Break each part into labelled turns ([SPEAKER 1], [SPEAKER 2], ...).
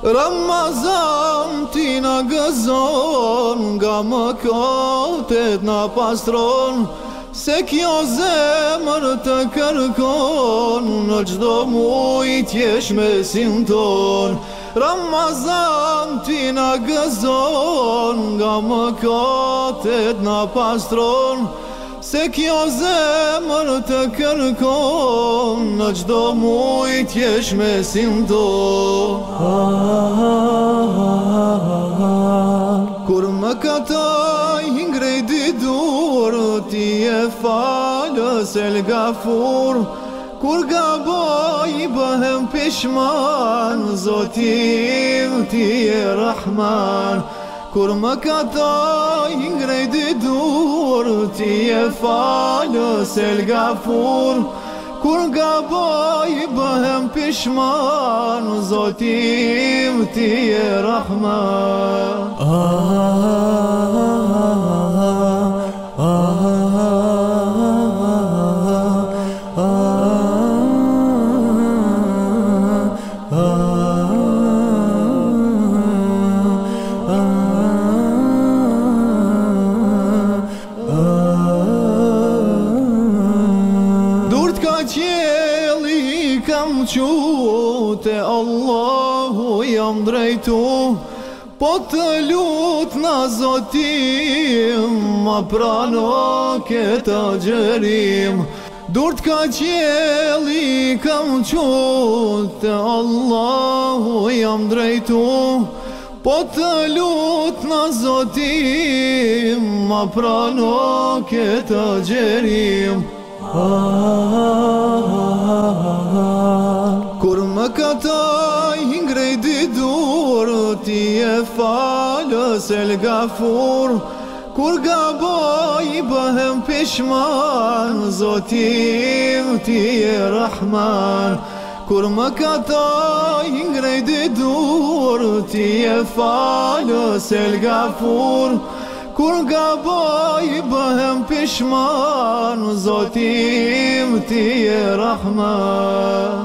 [SPEAKER 1] Ramazan ti na gëzon, nga mëkatet na pastron, se kjo zemër të kërkon, në çdo muj t'jesh mesin ton. Ramazan ti na gëzon, nga mëkatet na pastron, se kjo zemër të kërkon, në çdo muj t'jesh mesin ton. Kur më katoj ngrejti dur, ti e falës El Gafur. Kur gaboj bëhem pishman, Zotim ti e Rahman. Kur më katoj ngrejti dur, ti e falës El Gafur. Kur gaboj bëhem pishman, Zotim ti e Rahman. Qeli kam qute, Allahu jam drejtu, po të lut na Zotim, ma prano këtë agjerim. Durt ka qeli kam qute, Allahu jam drejtu, po të lut na Zotim, ma prano këtë agjerim. Kur më katoj ngrejti dur, ti e falës El Gafur. Kur gaboj bëhem pishman, Zotim ti e Rahman. Kur më katoj ngrejti dur, ti e falës El Gafur. Kur gaboj bëhem pishman, Zotim ti e Rahman.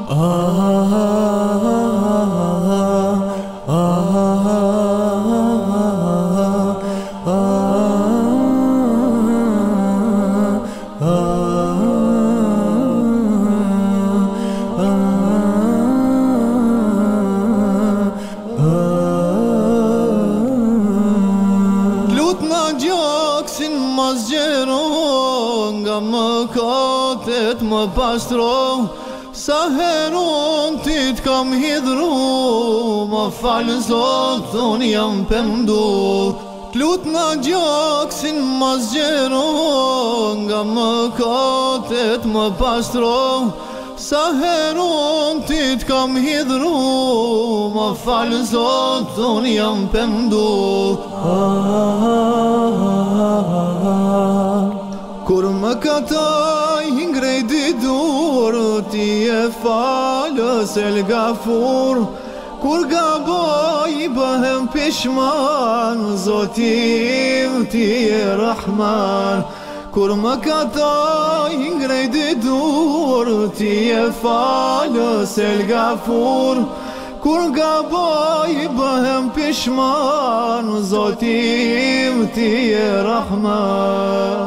[SPEAKER 1] Gjaksin ma zgjero, nga mëkatet më pastro, sa heron ti t'kam hidhru, ma falë Zot, unë jam pëmdu. T'lut nga gjaksin ma zgjero, nga mëkatet më pastro, sa heron ti t'kam hidhru, ma falë Zot, unë jam pëmdu. Kur më katoj ngrejti dur, ti e falës El Gafur. Kur gaboj bëhem pishman, Zotim ti e Rahman. Kur më katoj ngrejti dur, ti e falës El Gafur. Kur gaboj bëhem pishman, Zotim ti e Rahman.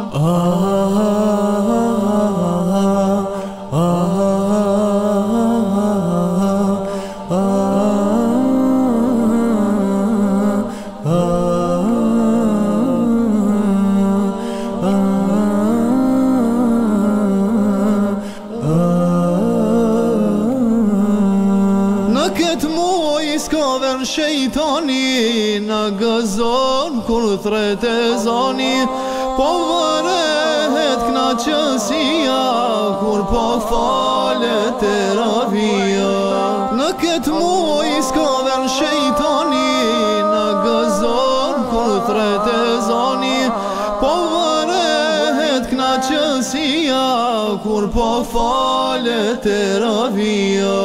[SPEAKER 1] Në këtë muj s'ka vern shejtani, në gëzon kur thret e zani, po vërehet knaqësia, kur po falet e ravia. Në këtë muj s'ka vern shejtani, në gëzon kur thret e zani, po vërehet knaqësia, kur po falet e ravia.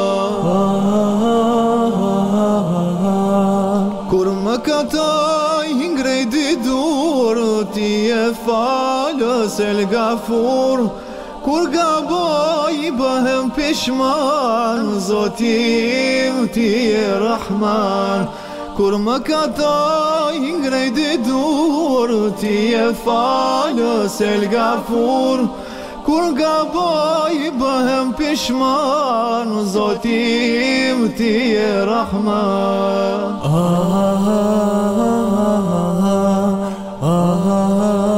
[SPEAKER 1] Kur më katoj ngrejti dur, ti e falës El Gafur. kur gaboj bëhem pishman, Zotim ti je Rahman. Kur më katoj ngrej dur, ti je falës El Gafur. Kur gaboj bëhem pishman, Zotim ti je Rahman.